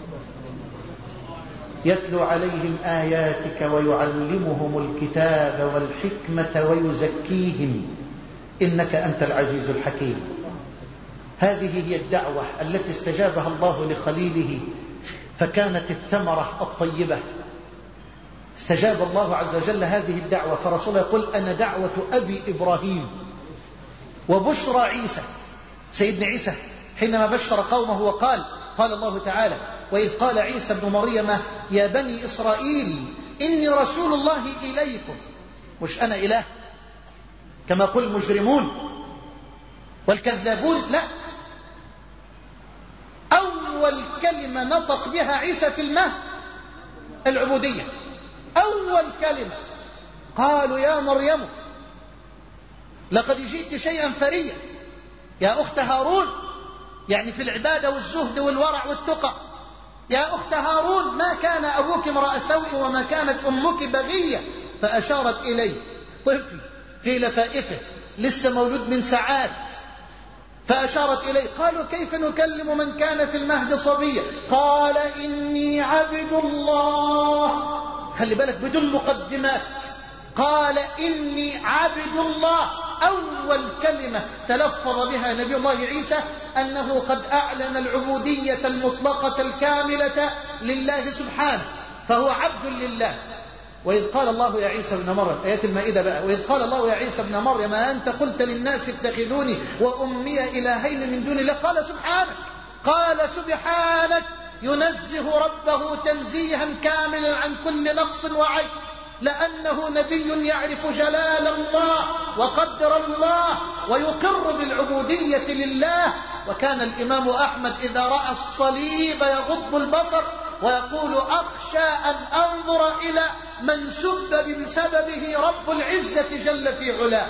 يتلو عليهم آياتك ويعلمهم الكتاب والحكمة ويزكيهم إنك أنت العزيز الحكيم. هذه هي الدعوة التي استجابها الله لخليله، فكانت الثمرة الطيبة. استجاب الله عز وجل هذه الدعوة، فرسوله يقول أنا دعوة أبي إبراهيم وبشرى عيسى. سيدنا عيسى حينما بشر قومه وقال قال الله تعالى وإذ قال عيسى ابن مريم يا بني إسرائيل إني رسول الله إليكم. مش أنا إله كما قل المجرمون والكذابون، لا، أول كلمة نطق بها عيسى في المهد العبودية. أول كلمة قالوا يا مريم لقد جئت شيئا فريا يا أخت هارون، يعني في العبادة والزهد والورع والتقى. يا أخت هارون ما كان أبوك امرأ سوء وما كانت أمك بغية. فأشارت إليه طفل في لفائفه لسه مولود من ساعات، فأشارت إليه. قالوا كيف نكلم من كان في المهد صبيا؟ قال إني عبد الله. خلي بالك بدون مقدمات، قال إني عبد الله. أول كلمة تلفظ بها نبي الله عيسى أنه قد أعلن العبودية المطلقة الكاملة لله سبحانه، فهو عبد لله. وإذ قال الله يا عيسى ابن مريم، آيات المائدة بقى، وإذ قال الله يا عيسى ابن مريم أنت قلت للناس اتخذوني وأمي إلهين من دون الله. قال سبحانك، قال سبحانك، ينزه ربه تنزيها كاملا عن كل نقص وعيب، لأنه نبي يعرف جلال الله وقدر الله ويقر بالعبودية لله. وكان الإمام أحمد إذا رأى الصليب يغض البصر ويقول أخشى أن أنظر إلى من سب بسببه رب العزة جل في علاه.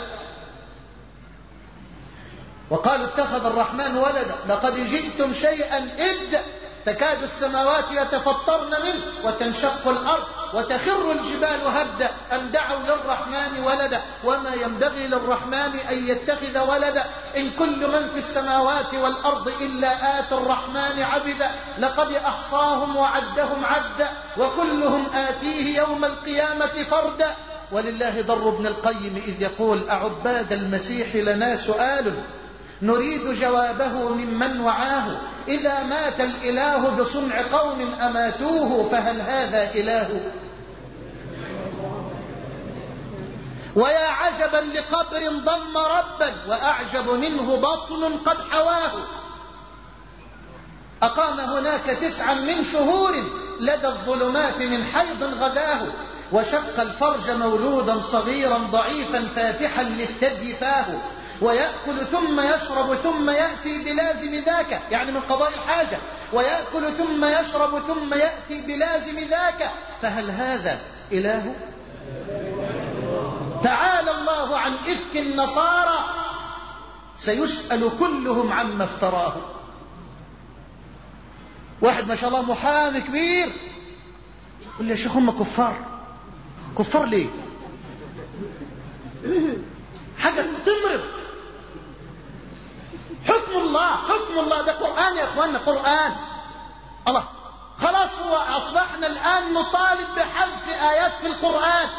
وقالوا اتخذ الرحمن ولدا لقد جئتم شيئا إدا، تكاد السماوات يتفطرن منه وتنشق الأرض وتخر الجبال هدا أن دعوا للرحمن ولدا وما ينبغي للرحمن أن يتخذ ولدا إن كل من في السماوات والأرض إلا آتي الرحمن عبدا لقد أحصاهم وعدهم عدا وكلهم آتيه يوم القيامة فردا. ولله ضر ابن القيم إذ يقول أعباد المسيح لنا سؤال نريد جوابه ممن وعاه، إذا مات الإله بصنع قوم أماتوه فهل هذا إله؟ ويا عجبا لقبر ضم ربا وأعجب منه بطن قد حواه، أقام هناك تسعا من شهور لدى الظلمات من حيض غداه، وشق الفرج مولودا صغيرا ضعيفا فاتحا للثدي فاه، ويأكل ثم يشرب ثم يأتي بلازم ذاك، يعني من قضاء الحاجة، ويأكل ثم يشرب ثم يأتي بلازم ذاك فهل هذا إله؟ تعالى الله عن إفك النصارى سيسأل كلهم عما افتراه. واحد ما شاء الله محامي كبير يقول لي يا شيخ هم كفار. كفار ليه؟ حاجة تمرض. حكم الله حكم الله ده قرآن يا اخوانا، قرآن الله. خلاص هو اصبحنا الآن نطالب بحذف آيات في القرآن.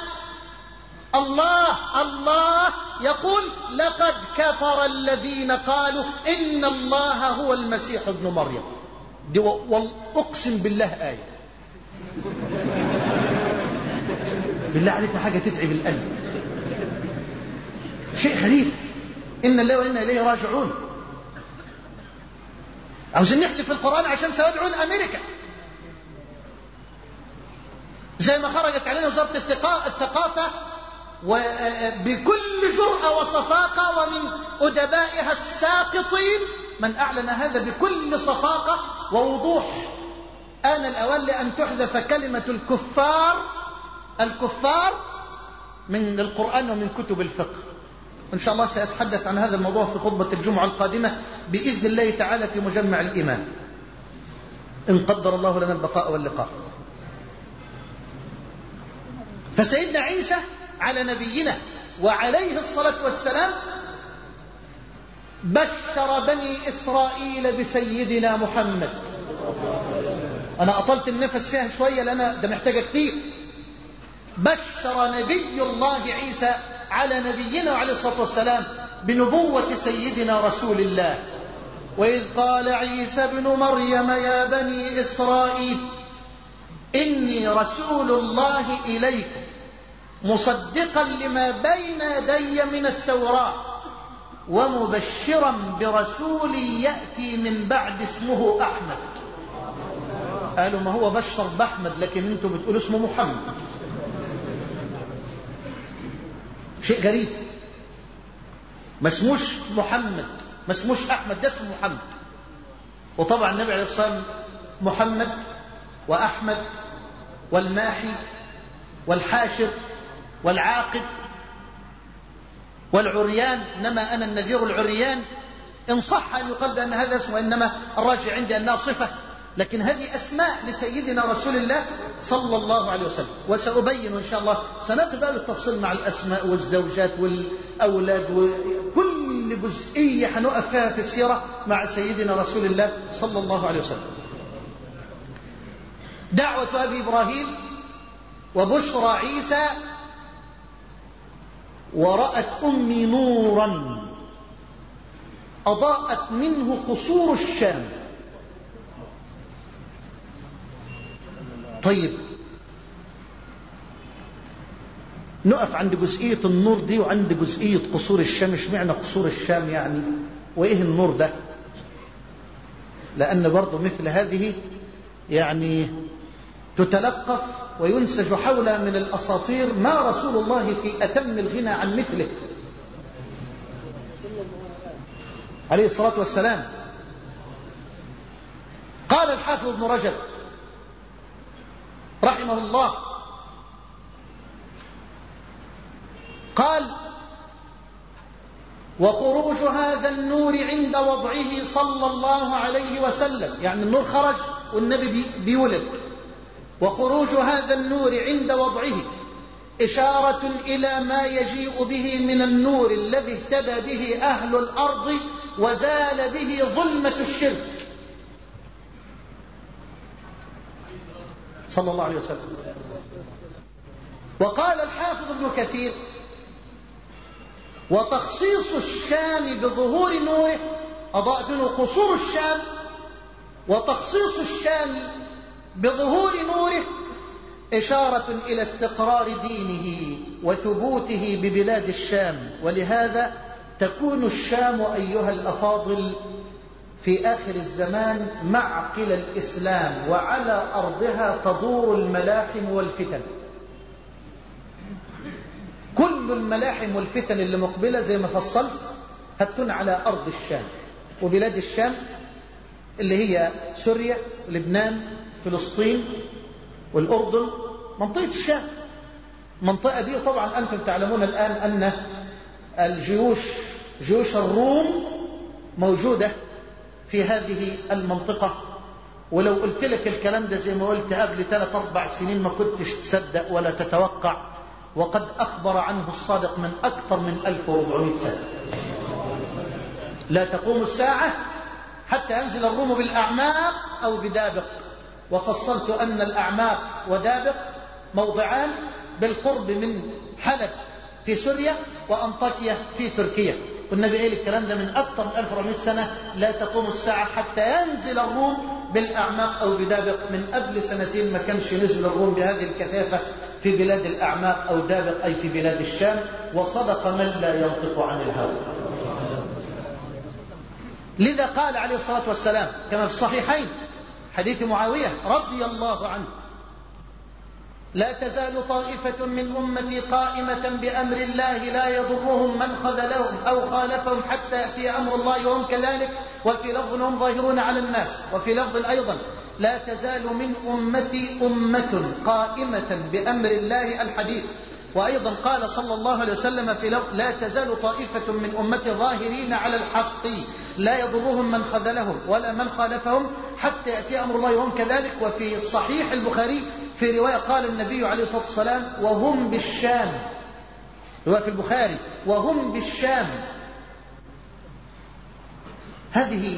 الله الله يقول لقد كفر الذين قالوا إن الله هو المسيح ابن مريم. دي واقسم بالله آية بالله عليك حاجة تتعب القلب، شيء غريب. إن الله وإنا إليه راجعون. عاوزين نحذف في القرآن عشان سيدعون أمريكا، زي ما خرجت علينا وزارة الثقافة وبكل جرأة وصفاقة ومن أدبائها الساقطين من أعلن هذا بكل صفاقة ووضوح. آن الأول لأن تحذف كلمة الكفار الكفار من القرآن ومن كتب الفقه. إن شاء الله سأتحدث عن هذا الموضوع في خطبة الجمعة القادمة بإذن الله تعالى في مجمع الإيمان إن قدر الله لنا البقاء واللقاء. فسيدنا عيسى على نبينا وعليه الصلاة والسلام بشر بني إسرائيل بسيدنا محمد. أنا أطلت النفس فيها شوية لأن ده محتاجة كتير. بشر نبي الله عيسى على نبينا وعليه الصلاة والسلام بنبوة سيدنا رسول الله. وإذ قال عيسى ابن مريم يا بني إسرائيل إني رسول الله إليكم مصدقا لما بين يدي من التوراة ومبشرا برسول يأتي من بعد اسمه أحمد. قالوا ما هو بشر بأحمد لكن انتم بتقولوا اسمه محمد. شيء غريب، ما اسموش محمد، ما اسموش أحمد، ده اسمه محمد. وطبعا النبي عليه الصلاة والسلام محمد وأحمد والماحي والحاشر والعاقب والعريان، إنما أنا النذير العريان، إن صح أن يقال بأن هذا اسمه، إنما الراجع عندي أنها صفة، لكن هذه أسماء لسيدنا رسول الله صلى الله عليه وسلم. وسأبين إن شاء الله، سنأتي بقى بالتفصيل مع الأسماء والزوجات والأولاد وكل جزئية هنقف فيها في السيرة مع سيدنا رسول الله صلى الله عليه وسلم. دعوة أبي إبراهيم وبشرى عيسى. ورأت أمي نورا أضاءت منه قصور الشام. طيب نقف عند جزئية النور دي وعند جزئية قصور الشام. اشمعنى قصور الشام يعني؟ وإيه النور ده؟ لأن برضو مثل هذه يعني تتلقف وينسج حولها من الأساطير ما رسول الله في أتم الغنى عن مثله عليه الصلاة والسلام. قال الحافظ ابن رجب رحمه الله، قال وخروج هذا النور عند وضعه صلى الله عليه وسلم، يعني النور خرج والنبي بيولد، وخروج هذا النور عند وضعه إشارة إلى ما يجيء به من النور الذي اهتدى به أهل الأرض وزال به ظلمة الشرك صلى الله عليه وسلم. وقال الحافظ ابن كثير وتخصيص الشام بظهور نوره، أضاءت منه قصور الشام، وتخصيص الشام بظهور نوره إشارة إلى استقرار دينه وثبوته ببلاد الشام. ولهذا تكون الشام أيها الأفاضل في آخر الزمان معقل الإسلام، وعلى أرضها تدور الملاحم والفتن. كل الملاحم والفتن اللي مقبلة زي ما فصلت هتكون على أرض الشام وبلاد الشام اللي هي سوريا، لبنان، فلسطين والأردن، منطقة الشام. منطقة دي طبعا أنتم تعلمون الآن أن الجيوش جيوش الروم موجودة في هذه المنطقة. ولو قلت لك الكلام ده زي ما قلت قبل ثلاث أربع سنين ما كنتش تصدق ولا تتوقع، وقد أخبر عنه الصادق من أكثر من ألف وأربعمائة سنة. لا تقوم الساعة حتى ينزل الروم بالأعماق أو بدابق. وفصلت أن الأعماق ودابق موضعان بالقرب من حلب في سوريا وأنطاكيا في تركيا. والنبي قال الكلام ده من أكثر من ألف وأربعمائة سنة. لا تقوم الساعة حتى ينزل الروم بالأعماق أو بدابق. من قبل سنتين ما كانش نزل الروم بهذه الكثافة في بلاد الأعماق أو دابق، أي في بلاد الشام. وصدق من لا ينطق عن الهوى. لذا قال عليه الصلاة والسلام كما في الصحيحين حديث معاوية رضي الله عنه: لا تزال طائفة من أمتي قائمة بأمر الله لا يضرهم من خذلهم أو خالفهم حتى يأتي أمر الله وهم كذلك. وفي لفظ هم ظاهرون على الناس. وفي لفظ أيضا: لا تزال من أمتي أمة قائمة بأمر الله الحديث. وأيضا قال صلى الله عليه وسلم في لفظ: لا تزال طائفة من أمتي ظاهرين على الحق لا يضرهم من خذلهم ولا من خالفهم حتى يأتي أمر الله وهم كذلك. وفي صحيح البخاري في رواية قال النبي عليه الصلاة والسلام: وهم بالشام. رواية في البخاري: وهم بالشام. هذه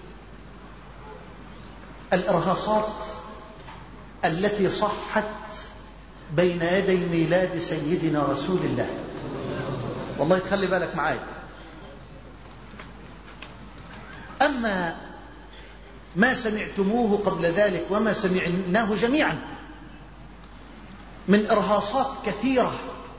الإرهاصات التي صحت بين يدي ميلاد سيدنا رسول الله. والله تخلي بالك معايا، أما ما سمعتموه قبل ذلك وما سمعناه جميعا من إرهاصات كثيرة،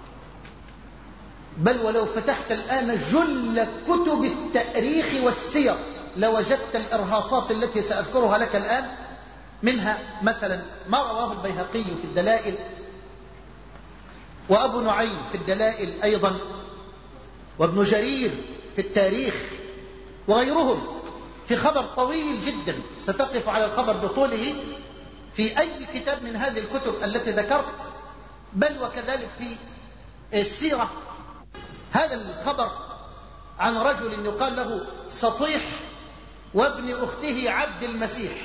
بل ولو فتحت الآن جل كتب التاريخ والسير لوجدت الإرهاصات التي سأذكرها لك الآن. منها مثلا ما رواه البيهقي في الدلائل، وأبو نعيم في الدلائل أيضا، وابن جرير في التاريخ، وغيرهم في خبر طويل جدا ستقف على الخبر بطوله في أي كتاب من هذه الكتب التي ذكرت، بل وكذلك في السيرة. هذا الخبر عن رجل يقال له سطيح وابن أخته عبد المسيح،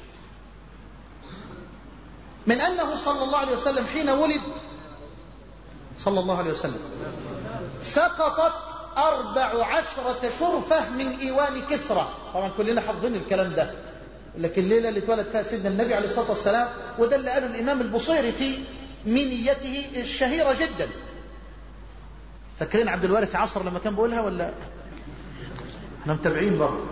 من أنه صلى الله عليه وسلم حين ولد صلى الله عليه وسلم سقطت أربع عشرة شرفة من إيوان كسرى. طبعا كلنا حافظين الكلام ده، لكن الليلة اللي اتولد فيها سيدنا النبي عليه الصلاة والسلام، وده اللي قاله الإمام البصيري في منيته الشهيرة جدا. فاكرين عبد الوارث عصر لما كان بيقولها ولا احنا متابعين برضه؟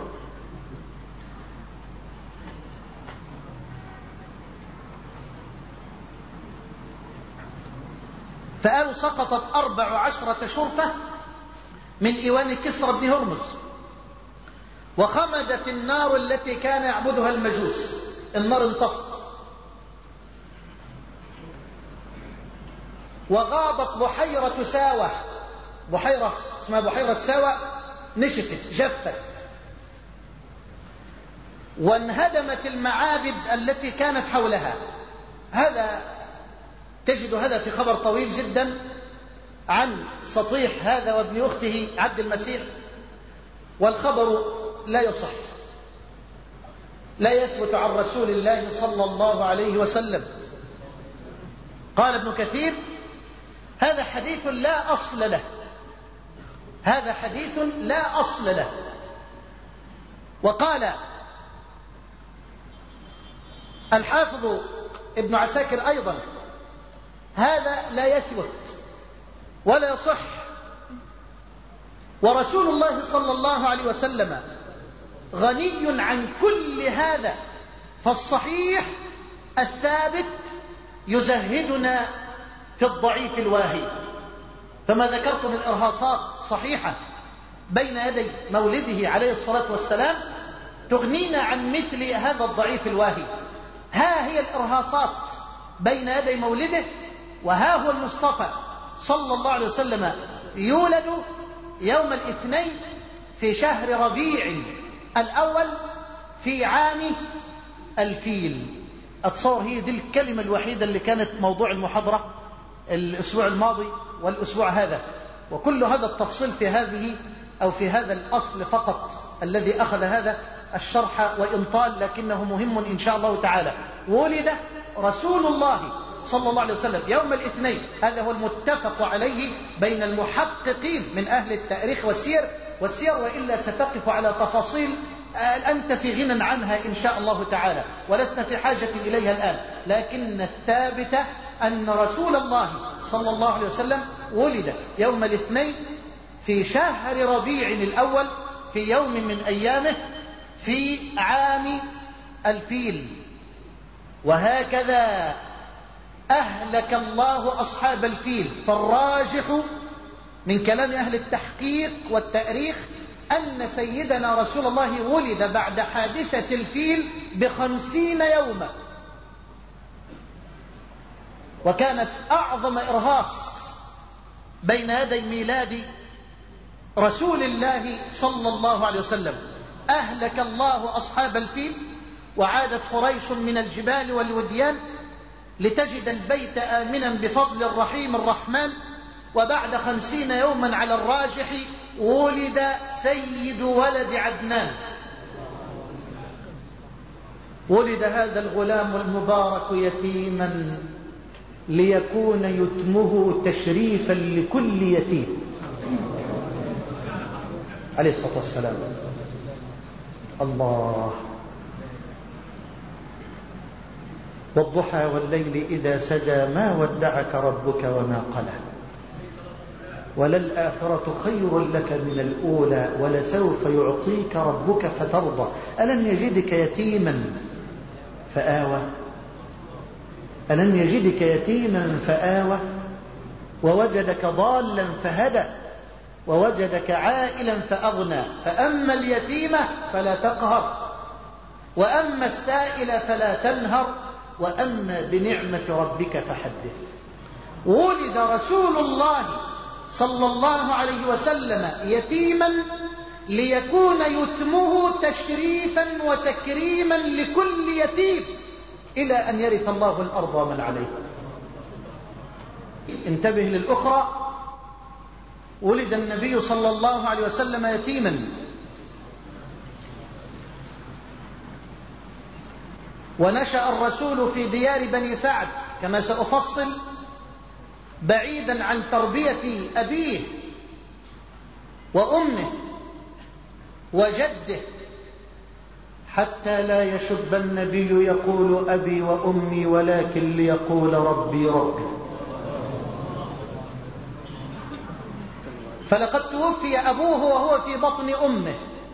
فقالوا سقطت أربع عشرة شرفة من إيوان كسرى بن هرمز، وخمدت النار التي كان يعبدها المجوس، النار انطفت، وغابت بحيرة ساوة، بحيرة اسمها بحيرة ساوة نشفت جفت، وانهدمت المعابد التي كانت حولها. هذا تجد هذا في خبر طويل جدا عن سطيح هذا وابن أخته عبد المسيح، والخبر لا يصح، لا يثبت عن رسول الله صلى الله عليه وسلم. قال ابن كثير: هذا حديث لا أصل له، هذا حديث لا أصل له. وقال الحافظ ابن عساكر أيضا: هذا لا يثبت ولا يصح، ورسول الله صلى الله عليه وسلم غني عن كل هذا، فالصحيح الثابت يزهدنا في الضعيف الواهي. فما ذكرت من إرهاصات صحيحة بين يدي مولده عليه الصلاة والسلام تغنينا عن مثل هذا الضعيف الواهي. ها هي الإرهاصات بين يدي مولده، وها هو المصطفى صلى الله عليه وسلم يولد يوم الاثنين في شهر ربيع الأول في عام الفيل. أتصور هي دي الكلمة الوحيدة اللي كانت موضوع المحاضرة الأسبوع الماضي والأسبوع هذا، وكل هذا التفصيل في هذه أو في هذا الأصل فقط الذي أخذ هذا الشرح وإن طال، لكنه مهم إن شاء الله تعالى. ولد رسول الله صلى الله عليه وسلم يوم الاثنين، هذا هو المتفق عليه بين المحققين من أهل التاريخ والسير والسير وإلا ستقف على تفاصيل أنت في غنى عنها إن شاء الله تعالى، ولسنا في حاجة إليها الآن. لكن الثابت أن رسول الله صلى الله عليه وسلم ولد يوم الاثنين في شهر ربيع الأول في يوم من أيامه في عام الفيل. وهكذا أهلك الله أصحاب الفيل. فالراجح من كلام أهل التحقيق والتأريخ أن سيدنا رسول الله ولد بعد حادثة الفيل بخمسين يوما، وكانت أعظم إرهاص بين يدي ميلاد رسول الله صلى الله عليه وسلم. أهلك الله أصحاب الفيل، وعادت قريش من الجبال والوديان لتجد البيت آمنا بفضل الرحيم الرحمن. وبعد خمسين يوما على الراجح ولد سيد ولد عدنان. ولد هذا الغلام المبارك يتيما ليكون يتمه تشريفا لكل يتيم عليه الصلاة والسلام. الله. والضحى والليل إذا سجى ما ودعك ربك وما قلى وللآخرة خير لك من الأولى ولسوف يعطيك ربك فترضى. ألم يجدك يتيما فآوى ألم يجدك يتيما فآوى ووجدك ضالا فهدى ووجدك عائلا فأغنى. فأما اليتيم فلا تقهر وأما السائل فلا تنهر وأما بنعمة ربك فحدث. ولد رسول الله صلى الله عليه وسلم يتيما ليكون يتمه تشريفا وتكريما لكل يتيم إلى أن يرث الله الأرض ومن عليها. انتبه للأخرى. ولد النبي صلى الله عليه وسلم يتيما ونشأ الرسول في ديار بني سعد كما سأفصل بعيدا عن تربية أبيه وأمه وجده حتى لا يشب النبي يقول أبي وأمي ولكن ليقول ربي ربي. فلقد توفي أبوه وهو في بطن أمه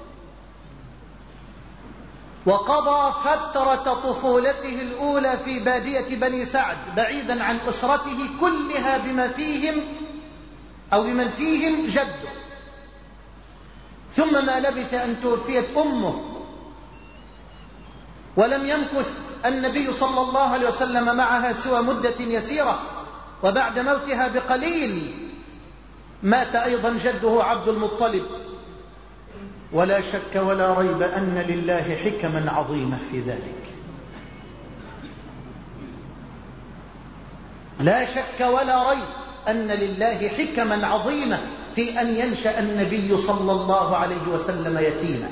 وقضى فترة طفولته الأولى في بادية بني سعد بعيدا عن أسرته كلها بما فيهم أو بمن فيهم جده. ثم ما لبث أن توفيت أمه ولم يمكث النبي صلى الله عليه وسلم معها سوى مدة يسيرة وبعد موتها بقليل مات أيضا جده عبد المطلب. ولا شك ولا ريب أن لله حكما عظيمة في ذلك. لا شك ولا ريب أن لله حكما عظيمة في أن ينشأ النبي صلى الله عليه وسلم يتيما.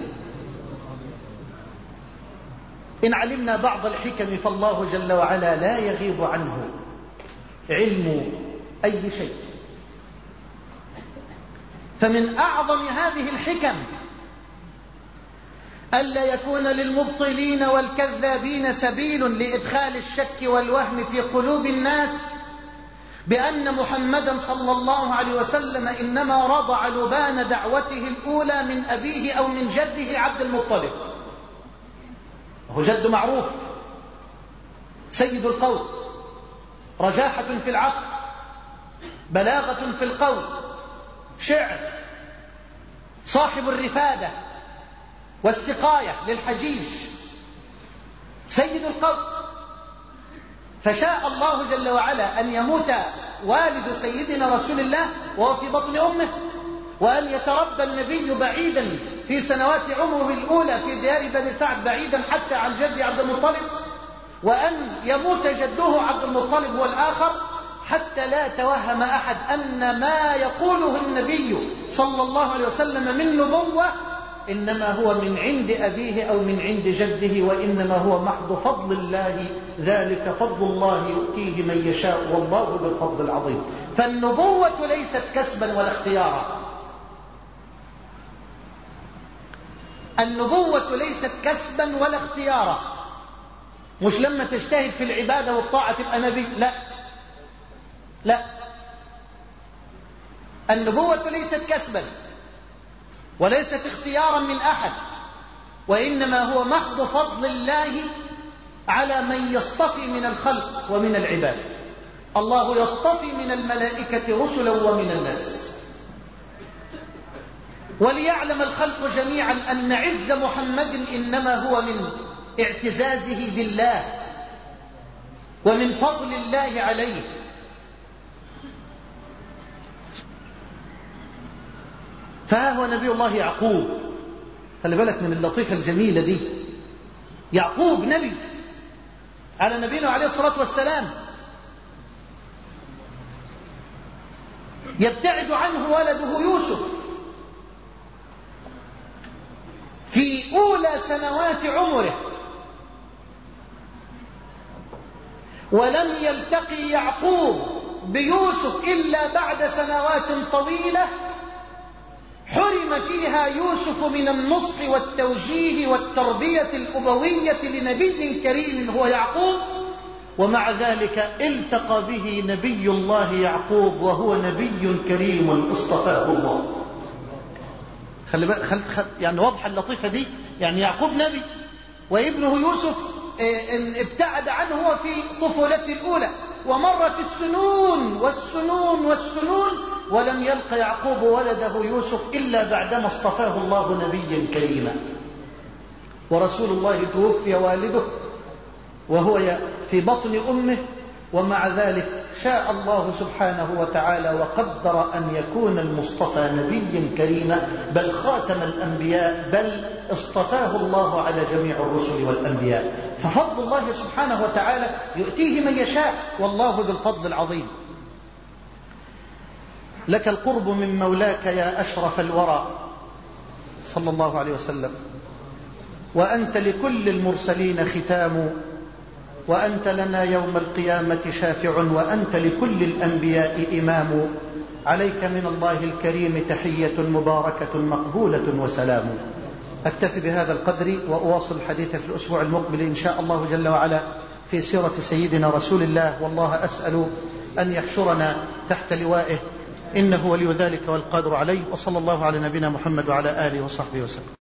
إن علمنا بعض الحكم فالله جل وعلا لا يغيب عنه علم أي شيء. فمن أعظم هذه الحكم ألا يكون للمبطلين والكذابين سبيل لإدخال الشك والوهم في قلوب الناس بأن محمدا صلى الله عليه وسلم إنما رضع لبان دعوته الأولى من أبيه أو من جده عبد المطلب. هو جد معروف، سيد القول، رجاحة في العقل، بلاغة في القول، شعر، صاحب الرفادة والسقاية للحجيج، سيد القول. فشاء الله جل وعلا أن يموت والد سيدنا رسول الله وهو في بطن أمه، وأن يتربى النبي بعيدا في سنوات عمره الأولى في ديار بني سعد بعيدا حتى عن جده عبد المطلب، وأن يموت جده عبد المطلب هو الآخر، حتى لا توهم أحد أن ما يقوله النبي صلى الله عليه وسلم من نبوة إنما هو من عند أبيه أو من عند جده، وإنما هو محض فضل الله، ذلك فضل الله يؤتيه من يشاء والله ذو الفضل العظيم. فالنبوة ليست كسبا ولا اختيارا. النبوة ليست كسبا ولا اختيارا. مش لما تجتهد في العبادة والطاعة تبقى نبي، لا لا. النبوة ليست كسبا وليست اختيارا من أحد، وإنما هو محض فضل الله على من يصطفي من الخلق ومن العباد. الله يصطفي من الملائكة رسلا ومن الناس. وليعلم الخلق جميعا أن عز محمد إنما هو من اعتزازه بالله ومن فضل الله عليه. فها هو نبي الله يعقوب، خلي بالك من اللطيفة الجميلة دي. يعقوب نبي على نبينا عليه الصلاة والسلام، يبتعد عنه ولده يوسف في أولى سنوات عمره، ولم يلتقي يعقوب بيوسف إلا بعد سنوات طويلة حرم فيها يوسف من النصح والتوجيه والتربية الأبوية لنبي كريم هو يعقوب، ومع ذلك التقى به نبي الله يعقوب وهو نبي كريم اصطفاه الله. خلي بقى خل... خل... يعني واضحة اللطيفة دي. يعني يعقوب نبي وابنه يوسف ابتعد عنه هو في طفولته الأولى، ومرت السنون والسنون والسنون ولم يلق يعقوب ولده يوسف إلا بعدما اصطفاه الله نبيا كريما. ورسول الله توفي والده وهو في بطن أمه، ومع ذلك شاء الله سبحانه وتعالى وقدر أن يكون المصطفى نبيا كريما، بل خاتم الأنبياء، بل اصطفاه الله على جميع الرسل والأنبياء. ففضل الله سبحانه وتعالى يؤتيه من يشاء، والله ذو الفضل العظيم. لك القرب من مولاك يا أشرف الورى صلى الله عليه وسلم، وأنت لكل المرسلين ختام، وأنت لنا يوم القيامة شافع، وأنت لكل الأنبياء إمام. عليك من الله الكريم تحية مباركة مقبولة وسلام. أكتفي بهذا القدر وأواصل الحديث في الأسبوع المقبل إن شاء الله جل وعلا في سيرة سيدنا رسول الله، والله أسأل أن يحشرنا تحت لوائه، إنه ولي ذلك والقادر عليه. وصلى الله على نبينا محمد وعلى آله وصحبه وسلم.